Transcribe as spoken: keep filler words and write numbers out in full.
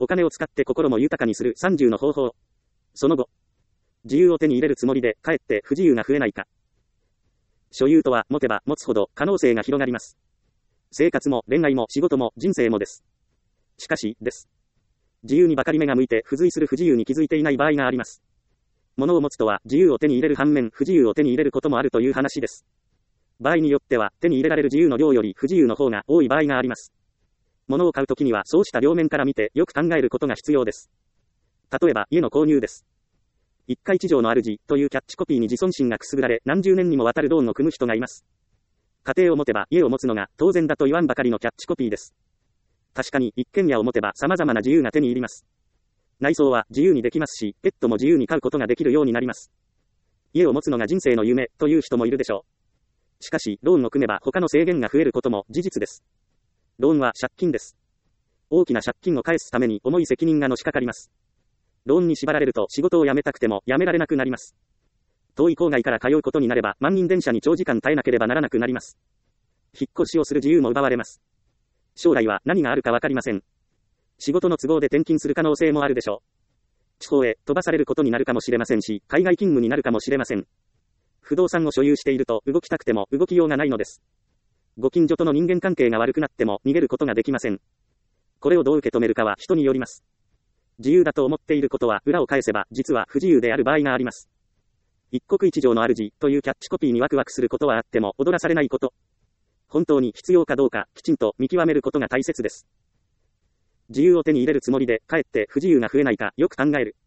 お金を使って心も豊かにするさんじゅうの方法。その後、自由を手に入れるつもりで、かえって不自由が増えないか。所有とは持てば持つほど可能性が広がります。生活も恋愛も仕事も人生もです。しかし、です。自由にばかり目が向いて付随する不自由に気づいていない場合があります。物を持つとは自由を手に入れる反面不自由を手に入れることもあるという話です。場合によっては手に入れられる自由の量より不自由の方が多い場合があります。物を買うときにはそうした両面から見てよく考えることが必要です。例えば家の購入です。一家一城の主というキャッチコピーに自尊心がくすぐられ何十年にもわたるローンを組む人がいます。家庭を持てば家を持つのが当然だと言わんばかりのキャッチコピーです。確かに一軒家を持てば様々な自由が手に入ります。内装は自由にできますし、ペットも自由に飼うことができるようになります。家を持つのが人生の夢という人もいるでしょう。しかし、ローンを組めば他の制限が増えることも事実です。ローンは借金です。大きな借金を返すために重い責任がのしかかります。ローンに縛られると仕事を辞めたくても辞められなくなります。遠い郊外から通うことになれば満員電車に長時間耐えなければならなくなります。引っ越しをする自由も奪われます。将来は何があるかわかりません。仕事の都合で転勤する可能性もあるでしょう。地方へ飛ばされることになるかもしれませんし、海外勤務になるかもしれません。不動産を所有していると動きたくても動きようがないのです。ご近所との人間関係が悪くなっても逃げることができません。これをどう受け止めるかは人によります。自由だと思っていることは裏を返せば実は不自由である場合があります。一国一城の主というキャッチコピーにワクワクすることはあっても踊らされないこと。本当に必要かどうかきちんと見極めることが大切です。自由を手に入れるつもりでかえって不自由が増えないかよく考える。